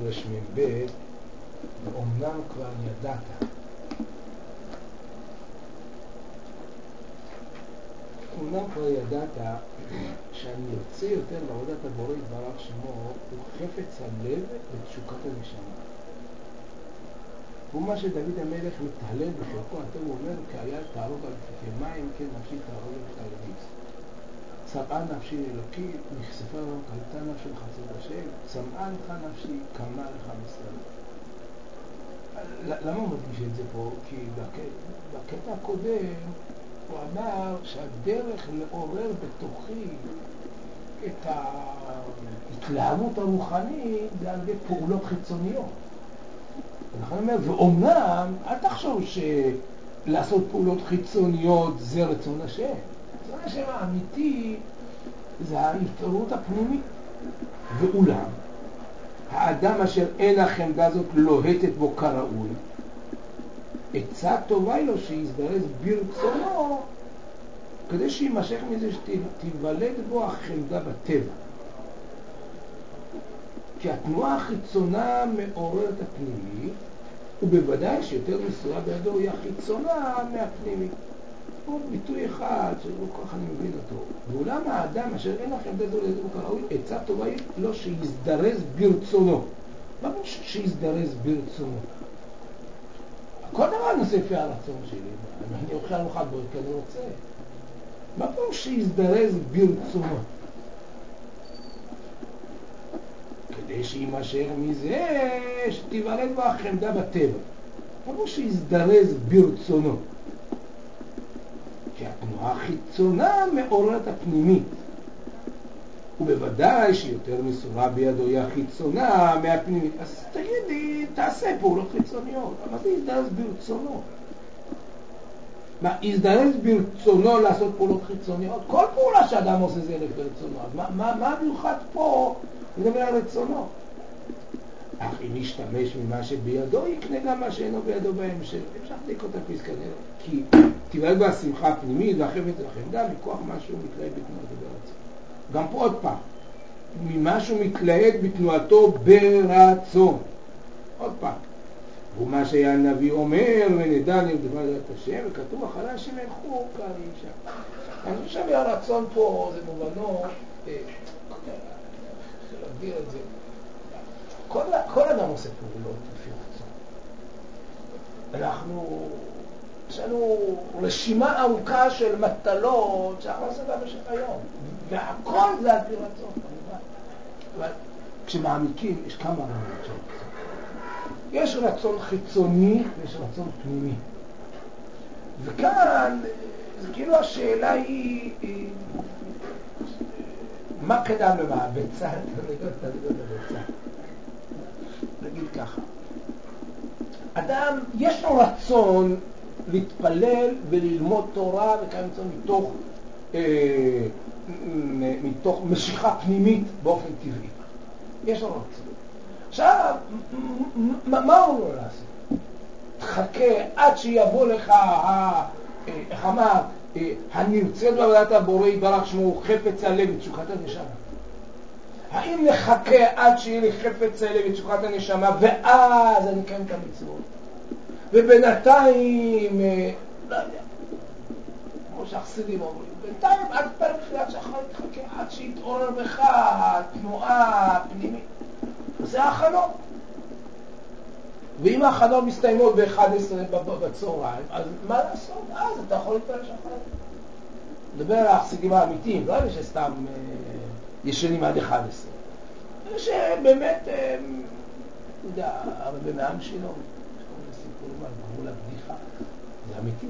רמ"ב, ואומנם כבר ידעת. אומנם כבר ידעת שאני יוצא יותר בעבודת הבורא יתברך שמו, הוא חפץ הלב ותשוקת הנשמה. הוא מה שדוד המלך מתהלל בחלקו, הוא אומר, כי היה תערוג על פיקי מים, כן נפשי תערוג על חלביץ. צמאה נפשי אלוקי, נחשפה לנו קלטה נפשי לחצות השם, צמאה לך נפשי, קמה לך מסתכל. למה הוא מדגיש את זה פה? כי בקטע הקודם הוא אמר שהדרך לעורר בתוכי את ההתלהבות הרוחנית זה על ידי פעולות חיצוניות. ולכן אומר, ואומנם, אל תחשוב שלעשות פעולות חיצוניות זה רצון השם. רצון השם האמיתי זה ההתעוררות הפנימית. ואולם, האדם אשר אין החמדה הזאת לוהטת בו כראוי, עצה טובה היא לו שיזדרז ברצונו, כדי שימשך מזה שתיוולד בו החמדה בטבע. כי התנועה החיצונה מעוררת הפנימית, ובוודאי שיותר מסורה בידו היא החיצונה מהפנימית. עוד ביטוי אחד שלא כל כך אני מבין אותו. ואולם האדם אשר אין החמדה הזאת לזה כראוי, עצה טובה היא לו שיזדרז ברצונו. מה אומר שיזדרז ברצונו? כל דבר נושא לפי הרצון שלי. אני אוכל ארוחת בוקר כי אני רוצה. מה אומר שיזדרז ברצונו? כדי שימשך מזה שתיוולד בו החמדה בטבע. מה אומר שיזדרז ברצונו? כי התנועה החיצונה מעוררת הפנימית. ובוודאי שיותר מסורה בידו היא החיצונה מהפנימית. אז תגיד לי, תעשה פעולות חיצוניות. מה זה יזדרז ברצונו? מה, יזדרז ברצונו לעשות פעולות חיצוניות? כל פעולה שאדם עושה זה ברצונו. אז מה במיוחד פה לדבר על רצונו? אך אם ישתמש ממה שבידו, יקנה גם מה שאינו בידו בהמשך. אפשר להדיק אותה פסקה, כי תיוולד בה השמחה הפנימית והחפץ והחמדה מכוח משהו מתלהט בתנועתו ברצון. גם פה עוד פעם, ממשהו מתלהט בתנועתו ברצון. עוד פעם. ומה שהיה הנביא אומר, ונדע נרדמה לדעת השם, וכתוב אחרי השם ילכו כאישה. אני חושב שהרצון פה זה מובנו, להגדיר את זה. כל אדם עושה פעולות לפי רצון. יש לנו רשימה ארוכה של מטלות שאנחנו עושים במשך היום. והכל זה על פי רצון, כמובן. אבל כשמעמיקים, יש כמה רמות של רצון. יש רצון חיצוני ויש רצון פנימי. וכאן, זה כאילו השאלה היא מה קדם למה? הביצה, הביצה. נגיד ככה. אדם, יש לו רצון להתפלל וללמוד תורה וכאן מתוך משיכה פנימית באופן טבעי. יש לו רצון. עכשיו, מה הוא לא לעשות? תחכה עד שיבוא לך, איך אמר, הנרצה בעבודת הבורא יתברך שמו חפץ הלב ותשוקת הנשמה. האם נחכה עד שיהיה לי חפץ הלב ותשוקת הנשמה ואז אני אקיים את המצוות? ובינתיים, לא יודע, כמו שהחסידים אומרים, בינתיים עד פרק תפילת שחרית תחכה עד שיתעורר בך תנועה פנימית. זה ההכנות. ואם ההכנות מסתיימות ב-11 בצהריים, אז מה לעשות? אז אתה יכול להתפלל שחרית. נדבר על החסידים האמיתיים, לא אלה שסתם ישנים עד 11. אלה שבאמת, אתה יודע, הרבה מעם שלו, שכל מיני סיפורים על גבול הבדיחה, זה אמיתי.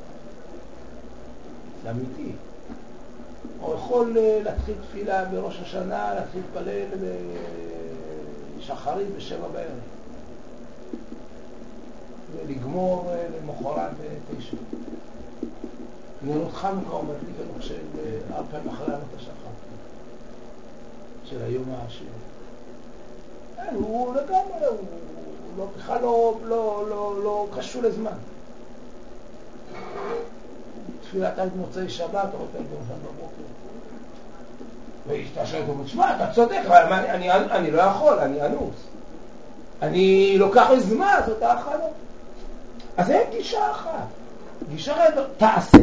זה אמיתי. הוא יכול להתחיל תפילה בראש השנה, להתחיל להתפלל בשחרית ב7 בערב. ולגמור למחרת ב9. נרות חנוכה הוא מדליק אני חושב 4 פעמים אחרי עלות השחר של היום העשיר. הוא לגמרי, הוא בכלל לא קשור לזמן. תפילת עד מוצאי שבת, או יותר גם שם בבוקר. והשתשרת ואומרת, שמע, אתה צודק, אבל אני לא יכול, אני אנוס. אני לוקח זמן, זאת ההכנה. אז אין גישה אחת. גישה אחת, תעשה.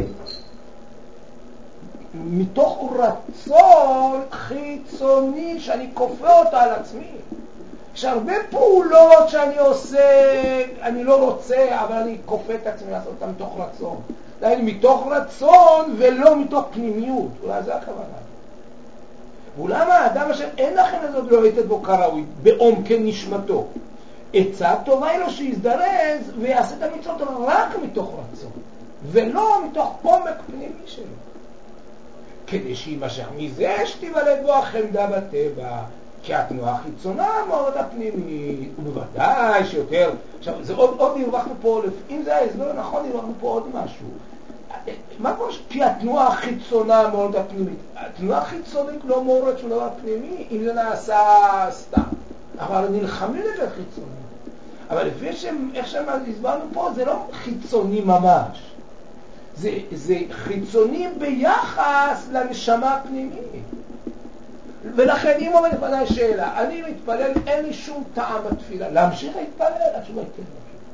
מתוך רצון חיצוני שאני כופה אותו על עצמי. יש הרבה פעולות שאני עושה, אני לא רוצה, אבל אני כופה את עצמי לעשות אותה מתוך רצון. מתוך רצון ולא מתוך פנימיות. אולי זה הכוונה. ואולם האדם אשר אין לכם הזאת לא יתת בו כראוי, בעומקי נשמתו. עצה טובה היא לו שיזדרז ויעשה את המצוות רק מתוך רצון, ולא מתוך עומק פנימי שלו. כדי שימשך מזה שתיוולד בו החמדה בטבע, כי התנועה החיצונה מאוד הפנימית, ובוודאי שיותר, עכשיו זה עוד הרווחנו פה, אם זה ההסבר נכון, הרווחנו פה עוד משהו. מה כבר כי התנועה החיצונה מאוד הפנימית? התנועה החיצונית לא מעוררת שום דבר פנימי, אם זה נעשה סתם. אבל נלחמים לבית חיצוני. אבל לפי איך שהסברנו פה, זה לא חיצוני ממש. זה חיצוני ביחס לנשמה הפנימית. ולכן אם עומד לפני שאלה, אני מתפלל, אין לי שום טעם בתפילה. להמשיך להתפלל, התשובה היא כן.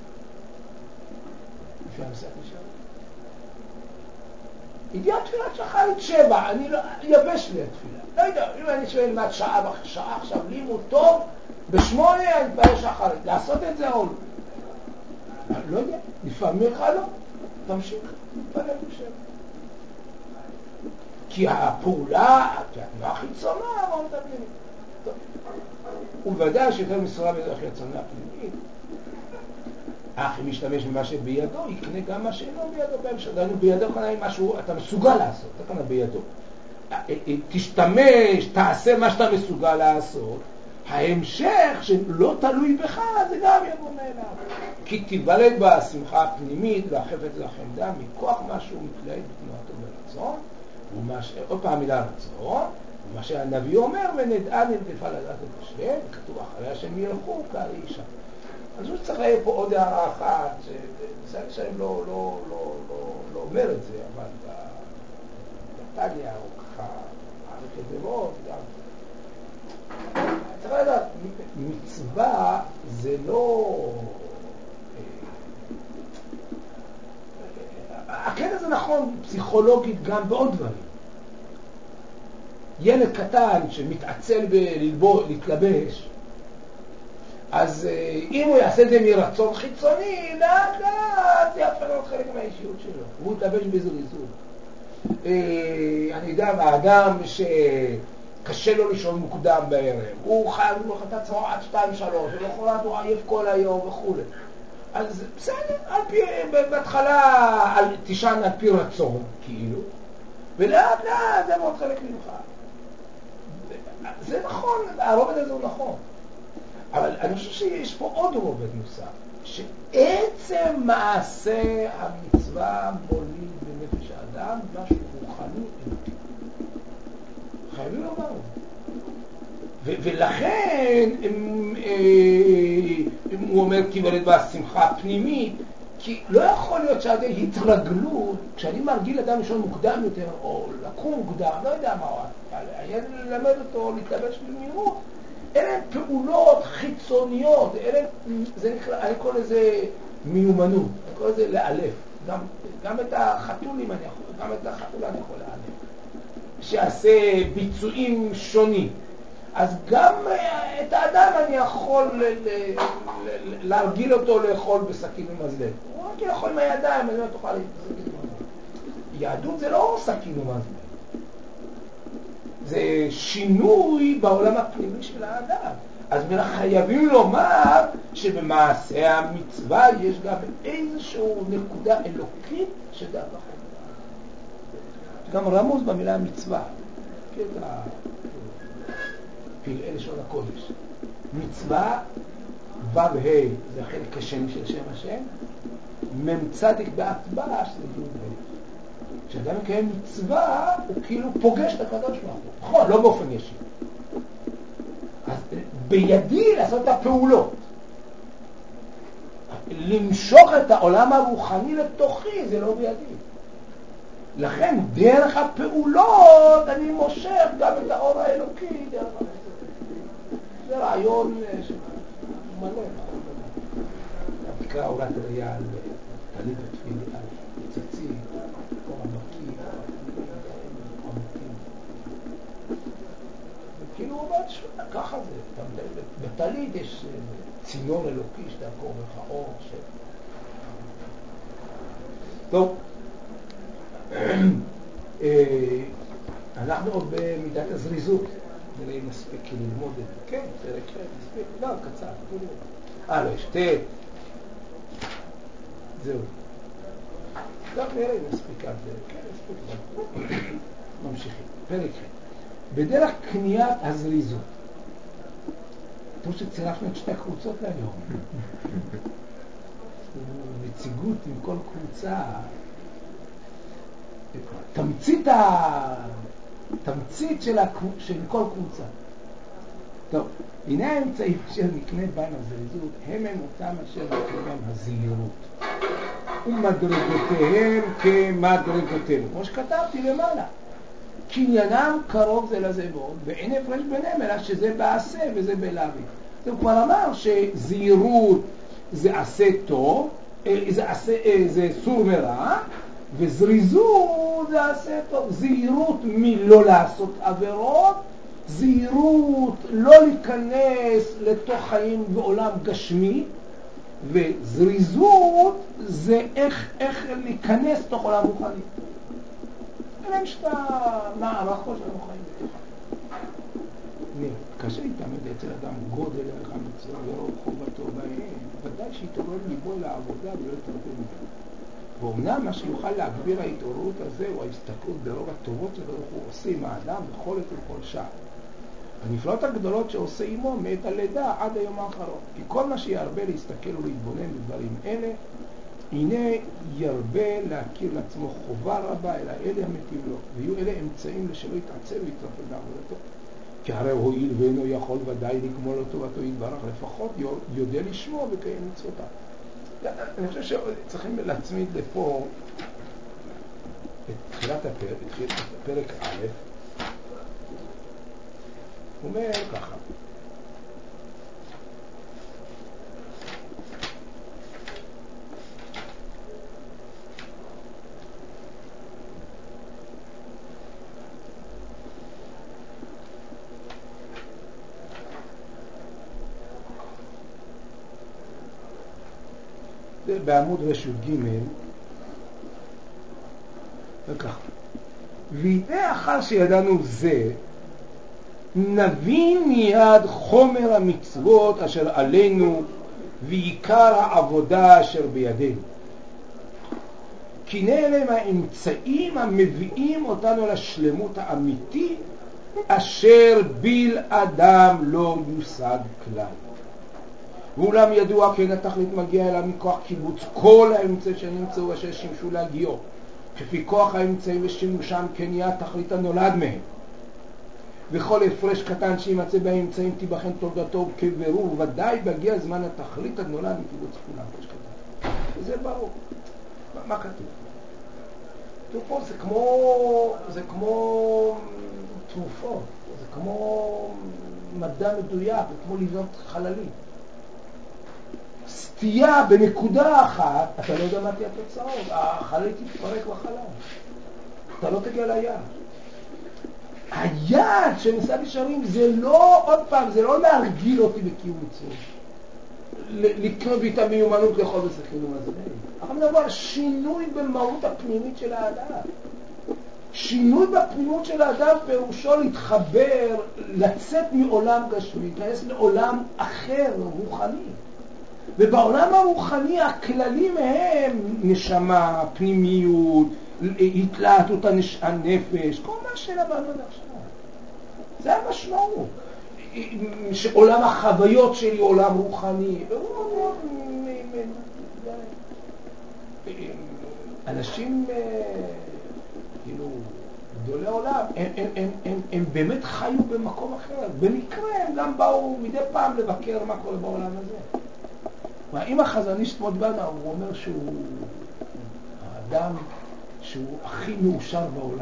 לפי המסעת נשאר. הגיעה תפילת שחרית 7, אני לא, יבש לי התפילה. לא יודע, אם אני שואל מה שעה עכשיו, לימוד טוב, ב8 אני מתפלל שחרית. לעשות את זה או לא? לא יודע, לפעמים לך לא. תמשיך, מתפלל ב7. כי הפעולה, כי התנועה חיצונה, מאוד הפנימית. טוב. ובוודאי שיותר מסורה בידו חיצונה הפנימית, אך אם ישתמש במה שבידו, יקנה גם מה שאינו בידו בהמשך. דהיינו, בידו כאן משהו אתה מסוגל לעשות, זה כאן בידו. תשתמש, תעשה מה שאתה מסוגל לעשות, ההמשך שלא תלוי בך, זה גם יבוא מאליו. כי תיוולד בה השמחה הפנימית והחפץ לחמדה מכוח משהו מתלהב בתנועתו ברצון, עוד פעם מילה רצון, ומה שהנביא אומר, ונדעה נרדפה לדעת את השם, כתוב אחרי השם ילכו כערי אישה. אז הוא צריך להעיר פה עוד הערה אחת, בסדר שאני לא אומר את זה, אבל בטניה הוא ככה מעריך את זה מאוד, גם. צריך לדעת, מצווה זה לא... הקטע זה נכון פסיכולוגית גם בעוד דברים. ילד קטן שמתעצל להתלבש, אז אם הוא יעשה את זה מרצון חיצוני, לאט לאט זה יפעל להיות חלק מהאישיות שלו. הוא יתלבש בזריזות. אני יודע, האדם שקשה לו לישון מוקדם בערב, הוא חייב ללכת את עצמו עד 2-3, ולאחרת הוא עייף כל היום וכו'. אז בסדר, בהתחלה תישן על פי רצון, כאילו, ולאט לאט זה מאוד חלק ממך. זה נכון, הרובד הזה הוא נכון. אבל אני חושב שיש פה עוד רובד נוסף, שעצם מעשה המצווה מוליד בנפש האדם משהו רוחני אלוקי. חייבים לומר. ולכן הוא אומר כי וולד בה שמחה פנימית, כי לא יכול להיות שעדי התרגלות, כשאני מרגיל אדם לישון מוקדם יותר, או לקום מוקדם, לא יודע מה הוא, היה ללמד אותו להתלבש במהירות, אלה פעולות חיצוניות, זה נקרא, אני קורא לזה מיומנות, אני קורא לזה לאלף, גם את החתולים אני יכול, גם את החתולה אני יכול לאלף, שעשה ביצועים שונים. אז גם את האדם אני יכול להרגיל אותו לאכול בסכין ומזלג. הוא רק יכול עם הידיים, אני לא תוכל להתסכין ומזלג. יהדות זה לא סכין ומזלג. זה שינוי בעולם הפנימי של האדם. אז חייבים לומר שבמעשה המצווה יש גם איזשהו נקודה אלוקית שדעת לכם. גם רמוז במילה מצווה. פלאי לשון הקודש. מצווה, ו' ה' זה החלק השני של שם השם, צדיק באטבע שזה י' ה'. כשאדם מקיים מצווה, הוא כאילו פוגש את הקדוש ברוך הוא. נכון, לא באופן ישיר. אז בידי לעשות את הפעולות. למשוך את העולם הרוחני לתוכי, זה לא בידי. לכן דרך הפעולות אני מושך גם את האור האלוקי דרך הפעולות. זה רעיון מלא. תקרא אורת ראייה על תליד ותפילי, על ציצי, או עמקי, או עמקים. וכאילו הוא אומר, שונה, ככה זה. בתליד יש צינור אלוקי שאתה קורא לך אור. טוב. אנחנו עוד במידת הזריזות. נראה אם נספיק ללמוד את זה. כן, פרק נספיק. לא, קצר. לא, יש תת. זהו. טוב, נראה אם נספיק עד זה. כן, נספיק. ממשיכים. פרק ח'. בדרך קניית הזריזות. טוב שצירפנו את שתי הקבוצות להיום. נציגות עם כל קבוצה. תמצית של כל קבוצה. טוב, הנה האמצעים אשר נקנה בהם הזריזות, הם אותם אשר נקנה בהם הזהירות. ומדרגותיהם כמדרגותינו. כמו שכתבתי למעלה. קניינם קרוב זה לזה מאוד, ואין הפרש ביניהם, אלא שזה בעשה וזה בלהביא. הוא כבר אמר שזהירות זה עשה טוב, זה סור מרע, וזריזות זה עשה טוב. זהירות מלא לעשות עבירות, זהירות לא להיכנס לתוך חיים ועולם גשמי, וזריזות זה איך להיכנס לתוך עולם רוחני. אלה שאתה מערכו שלנו חיים בתוכה. קשה להתאמד אצל אדם גודל ערך המצווה ורוב חובתו בהם, ודאי שיתעורר ליבו לעבודה ולא יתרפא ממנו. ואומנם מה שיוכל להגביר ההתעוררות הזה הוא ההסתכלות ברוב הטובות שברוך הוא עושה עם האדם בכל עת ובכל שעה. הנפלאות הגדולות שעושה עמו מעת הלידה עד היום האחרון. כי כל מה שירבה להסתכל ולהתבונן בדברים אלה, הנה ירבה להכיר לעצמו חובה רבה אל האלה המתים לו, ויהיו אלה אמצעים לשלא יתעצר ויתרפא בעבודתו. כי הרי הועיל ואינו יכול ודאי לגמול אותו ואתו יתברך, לפחות יודע לשמוע וקיים מצוותיו. אני חושב שצריכים להצמיד לפה את תחילת הפרק א'. הוא אומר ככה. בעמוד רשות ג' וכך. והנה אחר שידענו זה, נבין מיד חומר המצוות אשר עלינו ועיקר העבודה אשר בידינו. כי נעלם האמצעים המביאים אותנו לשלמות האמיתית אשר ביל אדם לא יושג כלל. ואולם ידוע כן התכלית מגיע אליו מכוח קיבוץ כל האמצעים שנמצאו אשר שימשו להגיעו. כפי כוח האמצעים ושימושם כן יהיה התכלית הנולד מהם. וכל הפרש קטן שימצא באמצעים תיבחן תולדתו כבירור, ודאי בגיע זמן התכלית הנולד מקיבוץ כולם. וזה ברור. מה כתוב? פה זה כמו תרופות, זה כמו מדע מדויק, זה כמו לבנות חללים. סטייה בנקודה אחת, אתה לא יודע מה תהיה התוצאות, החלל תתפרק בחלל, אתה לא תגיע ליעד. היעד של מסע ישרים זה לא, עוד פעם, זה לא להרגיל אותי בקיום מצוות, לקנות בי את המיומנות לאכול ושחינום הזה, אבל מדבר על שינוי במהות הפנימית של האדם. שינוי בפנימות של האדם פירושו להתחבר, לצאת מעולם גשמי, להיכנס לעולם אחר, רוחני. ובעולם הרוחני הכללים הם נשמה, פנימיות, התלהטות הנפש, כל מה שלמדנו עד עכשיו. זה המשמעות. שעולם החוויות שלי עולם רוחני. אנשים כאילו גדולי עולם, הם באמת חיו במקום אחר. במקרה הם גם באו מדי פעם לבקר מה קורה בעולם הזה. אם החזון איש מודבנה, הוא אומר שהוא האדם שהוא הכי מאושר בעולם.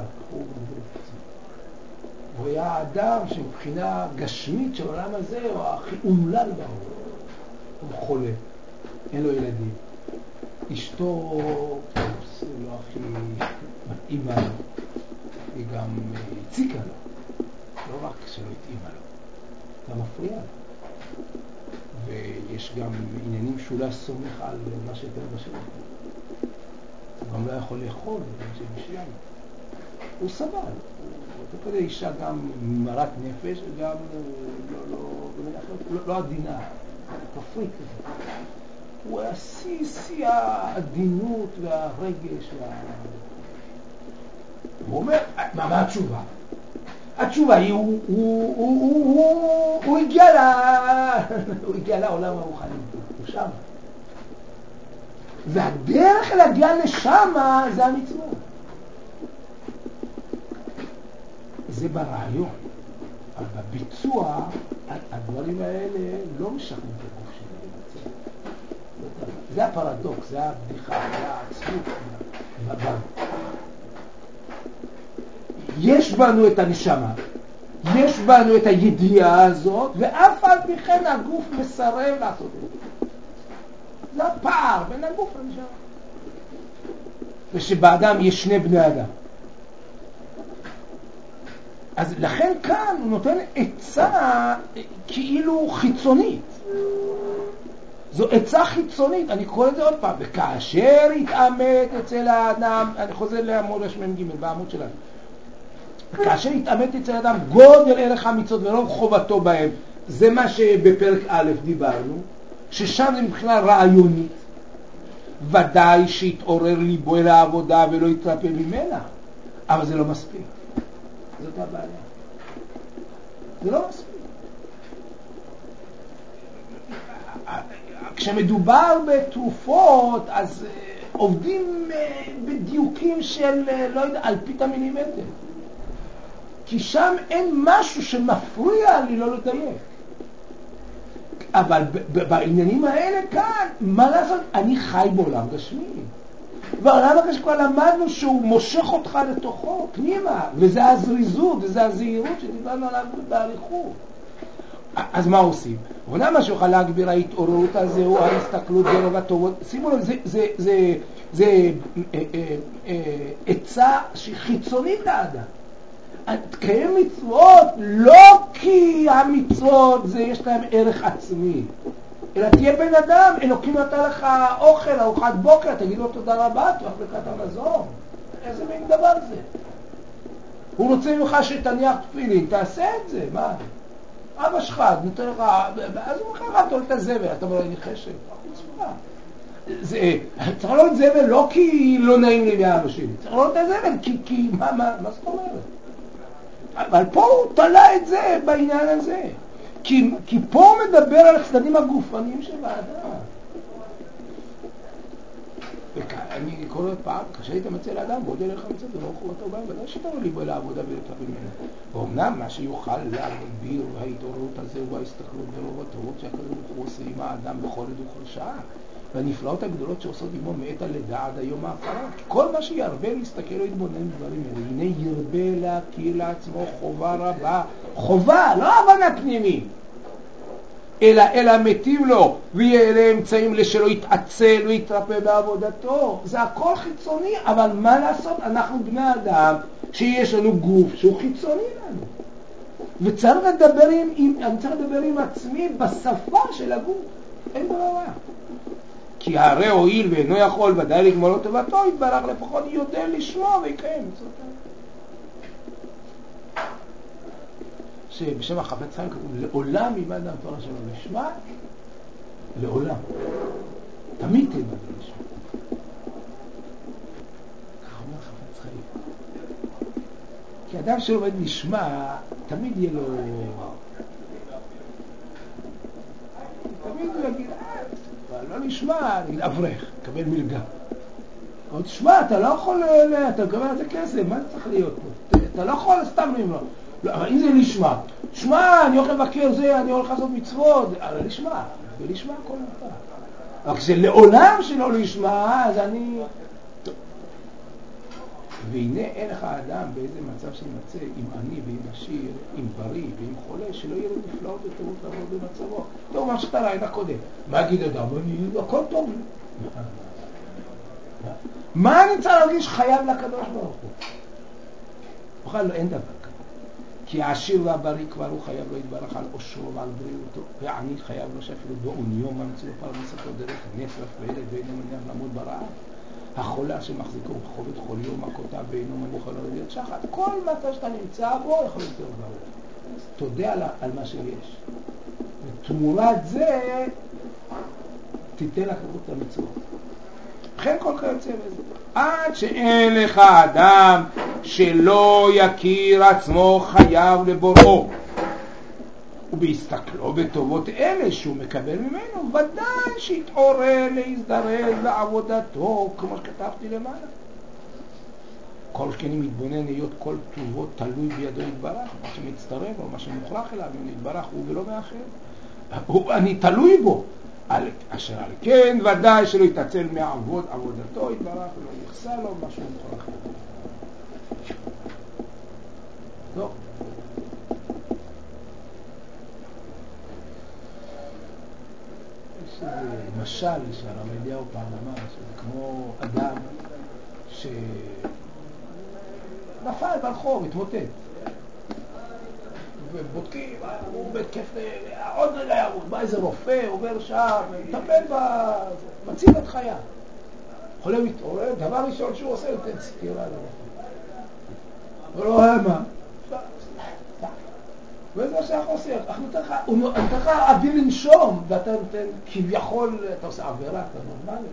הוא היה האדם שמבחינה גשמית של העולם הזה הוא הכי אומלל בעולם. חולה, אין לו ילדים. אשתו לא הכי מתאימה לו, היא גם הציקה לו, לא רק שלא התאימה לו, גם מפריעה לו. ויש גם עניינים שהוא לא סומך על מה שאתה בשביל. הוא גם לא יכול לאכול, זה בשביל. הוא סבל. אתה כזה אישה גם מרת נפש וגם לא עדינה, כפרית כזה. הוא היה שיא העדינות והרגש. הוא אומר, מה התשובה? התשובה היא, הוא הגיע לעולם הרוחני, הוא שם. והדרך להגיע לשם זה המצוות. זה ברעיון, אבל בביצוע הדברים האלה לא משכנעים את הגוף שלי לבצע. זה הפרדוקס, זה הבדיחה, זה העצמות. יש בנו את הנשמה, יש בנו את הידיעה הזאת, ואף על פי כן הגוף מסרב לעשות את זה. זה הפער בין הגוף לנשמה. ושבאדם יש שני בני אדם. אז לכן כאן הוא נותן עצה כאילו חיצונית. זו עצה חיצונית, אני קורא את זה עוד פעם. וכאשר יתאמת אצל האדם, אני חוזר לעמוד השמם ג' בעמוד שלנו. וכאשר יתאמת אצל האדם גודל ערך המצוות ולא חובתו בהם, זה מה שבפרק א' דיברנו, ששם זה מבחינה רעיונית. ודאי שיתעורר ליבו אל העבודה ולא יתרפא ממנה, אבל זה לא מספיק. זאת הבעיה. זה לא מספיק. כשמדובר בתרופות, אז עובדים בדיוקים של, לא יודע, על פית המילימטר. כי שם אין משהו שמפריע לי לא לדייק. אבל בעניינים האלה כאן, מה לעשות? אני חי בעולם גשמי. והעולם הגשמי כבר למדנו שהוא מושך אותך לתוכו, פנימה, וזה הזריזות, וזה הזהירות שדיברנו עליו באריכות. אז מה עושים? עונה מה שיוכל להגביר ההתעוררות הזה, או ההסתכלות ברוב הטובות. שימו לב, זה עצה חיצונית לאדם. תקיים מצוות לא כי המצוות יש להם ערך עצמי, אלא תהיה בן אדם. אלוקים נתן לך אוכל, ארוחת בוקר, תגיד לו תודה רבה, תלך ברכת המזון. איזה מין דבר זה? הוא רוצה ממך שתניח תפילין, תעשה את זה. מה? אבא שלך נותן לך, אז הוא אומר לך תול את הזבל, אתה אומר לי חשב, צריך לא את זבל לא כי לא נעים לי מאבא שלי, צריך לא את הזבל כי מה זאת אומרת? אבל פה הוא תלה את זה בעניין הזה, כי פה הוא מדבר על הצדדים הגופניים של האדם. אני כל עוד פעם, כשהיית מצא לאדם, בוא דרך המצא, ולא חובתו בהם, ולא שיתנו לי בו לעבודה ולתרפא ממנו. ואומנם מה שיוכל להגביר ההתעוררות הזה הוא ההסתכלות ברוב הטובות שהקדוש ברוך הוא עושה עם האדם בכל עת וכל שעה. והנפלאות הגדולות שעושות עמו מעת הלידה עד היום האחרון. כל מה שירבה להסתכל או להתבונן בדברים האלה, הנה ירבה להכיר לעצמו חובה רבה. חובה, לא הבנה פנימית. אלא מתים לו, ויהיה אלה אמצעים לשלו יתעצל ויתרפא בעבודתו. זה הכל חיצוני, אבל מה לעשות? אנחנו בני אדם שיש לנו גוף שהוא חיצוני לנו. וצריך לדבר אני צריך לדבר עם עצמי בשפה של הגוף. אין ברירה. כי הרי הועיל ואינו יכול ודאי לגמול לו טובתו, יתברך לפחות יודע לשמוע ויקיים מצוותיו. שבשם החפץ חיים כתוב, לעולם ילמד אדם תורה שלו לשמה, לעולם. תמיד תלמד לשמה. ככה אומר חפץ חיים. כי אדם שלומד לשמה, תמיד יהיה לו... תמיד הוא יגיד, לא לשמה, נגיד אברך, קבל מלגה. אבל תשמע, אתה לא יכול, אתה מקבל על זה כסף, מה זה צריך להיות פה? אתה לא יכול סתם למלוא. אבל אם זה לשמה, שמע, אני הולך לבקר זה, אני הולך לעשות מצוות, אבל לשמה, ולשמה הכל נפתח. אבל כשלעולם שלא לשמה, אז אני... והנה אין לך האדם באיזה מצב שימצא, אם עני ואם עשיר, אם בריא ואם חולה, שלא יהיה לו נפלאות וטובות לעבוד במצבו. טוב, מה שאתה ראית קודם. מה יגיד אדם? הכל טוב לי. מה אני צריך להרגיש חייב לקדוש ברוך הוא? בכלל אין דבר כזה. כי העשיר והבריא כבר הוא חייב לו יתברך על אושרו ועל בריאותו, והעני חייב לו שאפילו בעוניו ממציא לו פרנסתו דרך נצרף וילד ואינו מניח למות ברעב. החולה שמחזיקו חובת חוליו מכותיו ואינו מניח לו להיות שחת. כל מצב שאתה נמצא בו יכול להיות ברור. תודה על מה שיש. ותמורת זה תיתן לך את המצוות. לכן כל כיוצא בזה. עד שאין לך אדם שלא יכיר עצמו חייב לבוראו, ובהסתכלו בטובות אלה שהוא מקבל ממנו, ודאי שיתעורר להזדרז לעבודתו, כמו שכתבתי למעלה. כל שכני מתבונן להיות כל טובות תלוי בידו יתברך, מה שמצטרף או מה שמוכרח אליו, אם יתברך הוא ולא מאחר. אני תלוי בו. אשר על כן ודאי שלא יתעצל מעבוד עבודתו יתברך ולא יחסה לו מה שהוא מוכרח אליו. טוב. יש איזה משל שהרב אליהו פעם אמר, שזה כמו אדם שנפל ברחוב, התמוטט. ובודקים, הוא בהתקף, עוד רגע יעמוד, בא איזה רופא, עובר שם, מטפל מציל את חיה. חולה מתעורר, דבר ראשון שהוא עושה, נותן סטירה לרופא. הוא לא רואה מה. וזה מה שאנחנו עושים, הוא נותן לך אוויר לנשום, ואתה נותן כביכול, אתה עושה עבירה, אתה נורמלי.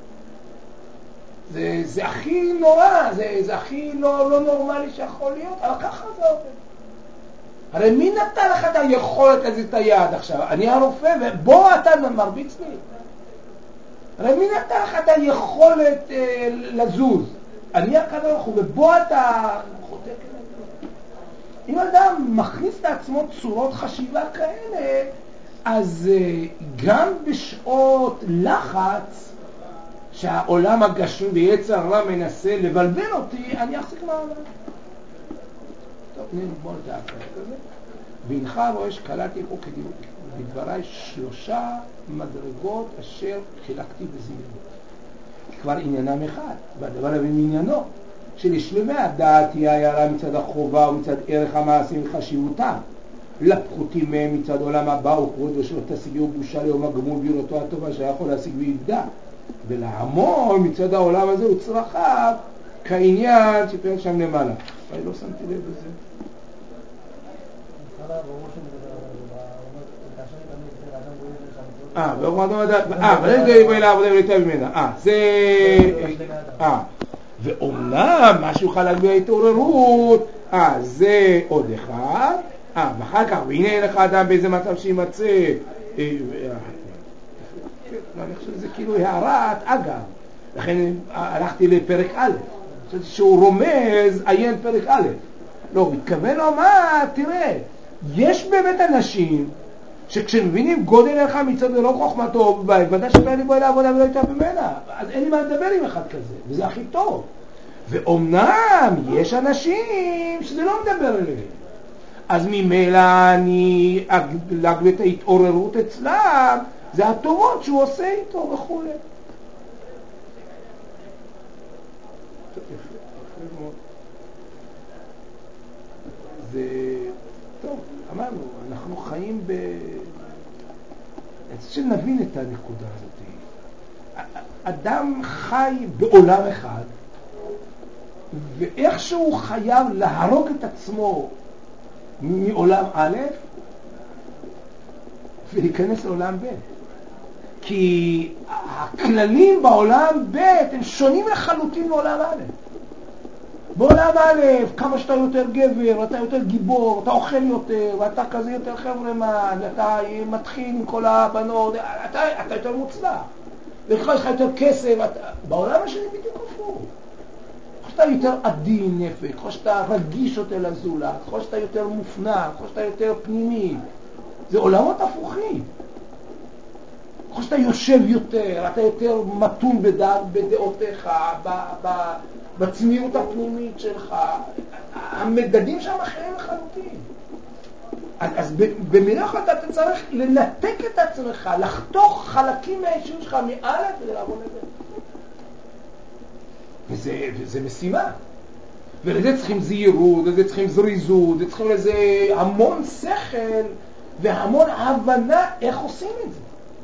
זה הכי נורא, זה הכי לא נורמלי שיכול להיות, אבל ככה זה עובד. הרי מי נתן לך את היכולת להזיז את היד עכשיו? אני הרופא, ובוא אתה מרביץ לי. הרי מי נתן לך את היכולת לזוז? אני הקדוש ברוך הוא, ובוא אתה חוטא כנגדו. אם אדם מכניס לעצמו צורות חשיבה כאלה, אז גם בשעות לחץ, שהעולם הגשמי ויצר הרע מנסה לבלבל אותי, אני אחזיק מעמד. טוב, נגמור את ההפרק הזה. והנך רואה שקלטתי פה בדבריי 3 מדרגות אשר חילקתי בזמינות. כבר עניינם אחד, והדבר הביא מעניינו, שלשלמי הדעת תהיה הערה מצד החובה ומצד ערך המעשים וחשיבותם. לפחותים מהם מצד עולם הבא וכבוד ושלא תשיגו בושה ליום הגמול בראותו הטובה שיכול להשיג ויבדע. ולהמון מצד העולם הזה וצרכיו כעניין שפרט שם למעלה. אני לא שמתי לב בזה. ולרגע יבוא אל העבודה ולהיטב ממנה. זה... ואומנם מה שיוכל להגביר התעוררות, זה עוד אחד. ואחר כך, והנה אין לך אדם באיזה מצב שימצא. אני חושב שזה כאילו הערת אגב. לכן הלכתי לפרק א', שהוא רומז עיין פרק א'. לא, הוא התכוון לומר, תראה, יש באמת אנשים שכשמבינים גודל ערך מצד ולא חוכמתו, ודאי שבא לי בו אל העבודה ולא הייתה ממנה, אז אין לי מה לדבר עם אחד כזה, וזה הכי טוב. ואומנם יש אנשים שזה לא מדבר אליהם, אז ממילא אני אגלה את ההתעוררות אצלם, זה הטובות שהוא עושה איתו וכו'. זה טוב, אמרנו, אנחנו חיים שנבין את הנקודה הזאת. אדם חי בעולם אחד, ואיכשהו חייב להרוג את עצמו מעולם א' ולהיכנס לעולם ב'. כי הכללים בעולם ב' הם שונים לחלוטין מעולם א'. בעולם א', כמה שאתה יותר גבר, אתה יותר גיבור, אתה אוכל יותר, ואתה כזה יותר חברמן, אתה מתחיל עם כל הבנות, אתה יותר מוצלח. וככל שלך יותר כסף, בעולם השני בדיוק הפוך. ככל שאתה יותר עדין נפש, ככל שאתה רגיש יותר לזולת, ככל שאתה יותר מופנם, ככל שאתה יותר פנימי. זה עולמות הפוכים. ככל שאתה יושב יותר, אתה יותר מתון בדעותיך, בצניעות הפנימית שלך, המדדים שם אחרים לחלוטין. אז במילה אחת אתה צריך לנתק את עצמך, לחתוך חלקים מהאישיות שלך מאלף כדי לעבוד לזה. וזה משימה. ולזה צריכים זהירות, לזה צריכים זריזות, לזה צריכים לזה המון שכל והמון הבנה איך עושים את זה.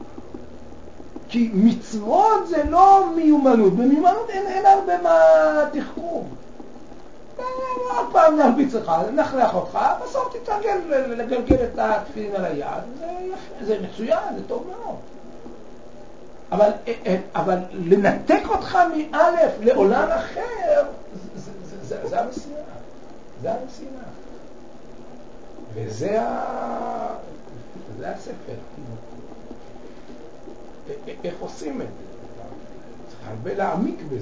כי מצוות זה לא מיומנות, במיומנות אין הרבה מה תחכום. עוד פעם נרביץ לך, נחלח אותך, בסוף תתרגל לגלגל את התפילין על היד, זה מצוין, זה טוב מאוד. אבל לנתק אותך מאלף לעולם אחר, זה המשימה. זה המשימה. וזה הספר. איך עושים את זה? צריך הרבה להעמיק בזה.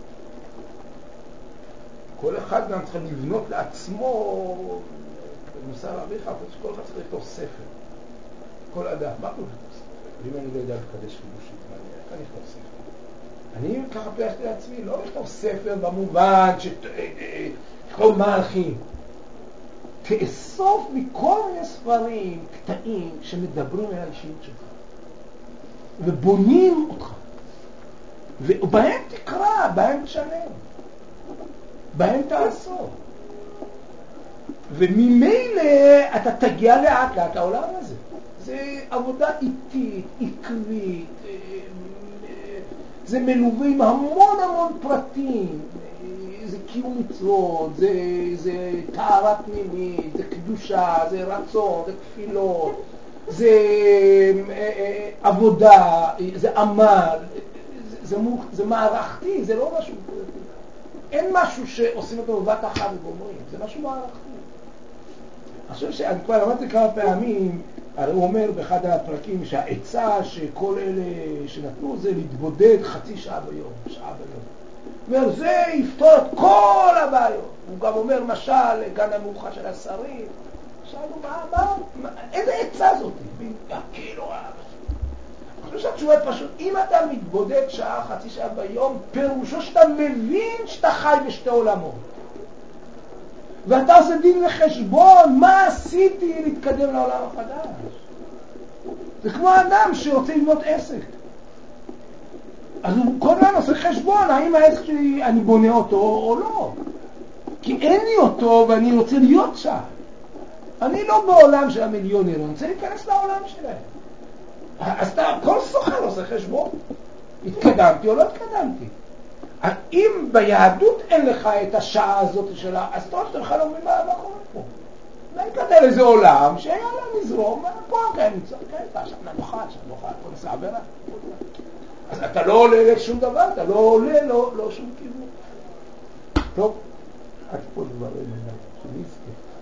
כל אחד גם צריך לבנות לעצמו במוסר אביך, כל אחד צריך לכתוב ספר. כל אדם, מה הוא לכתוב ספר? אם אני לא יודע לקדש חידושים, איך אני לכתוב ספר? אני ככה פיישתי לעצמי, לא לכתוב ספר במובן שכל מהלכים. תאסוף מכל מיני ספרים, קטעים שמדברים על האישיות שלך. ובונים אותך. ובהם תקרא, בהם תשלם. בהם תעשור. וממילא אתה תגיע לאט לאט לעולם הזה. זה עבודה איטית, עקבית, זה מלווה עם המון המון פרטים, זה קיום מצוות, זה טהרה פנימית, זה קדושה, זה רצון, זה תפילות, זה עבודה, זה עמל, זה מערכתי, זה לא משהו, אין משהו שעושים אותו בבת אחת וגומרים, זה משהו מערכתי. אני חושב שאני כבר אמרתי כמה פעמים, הרי הוא אומר באחד הפרקים שהעצה שכל אלה שנתנו זה להתבודד חצי שעה ביום, שעה ביום. הוא אומר, זה יפתור את כל הבעיות. הוא גם אומר, משל, גן המאוחד של השרים, שאלו, איזה עצה זאת? כאילו, אני חושב שהתשובה היא פשוט, אם אתה מתבודד שעה, חצי שעה ביום, פירושו שאתה מבין שאתה חי בשתי עולמות. ואתה עושה דין וחשבון, מה עשיתי להתקדם לעולם החדש? זה כמו אדם שרוצה לבנות עסק. אז הוא כל הזמן עושה חשבון, האם העסק שלי, אני בונה אותו או לא. כי אין לי אותו ואני רוצה להיות שם. אני לא בעולם של המיליונרים, אני רוצה להיכנס לעולם שלהם. אז כל סוחר עושה חשבון. התקדמתי או לא התקדמתי. אם ביהדות אין לך את השעה הזאת שלה, אז טוב שאתה בכלל לא מבין מה קורה פה. נקדם איזה עולם שיאללה נזרום, פה כן נמצא, כן, עכשיו נוכל, פה נעשה עבירה. אז אתה לא עולה לשום דבר, אתה לא עולה, לא שום כיוון. טוב, עד פה דברים, שנזכה.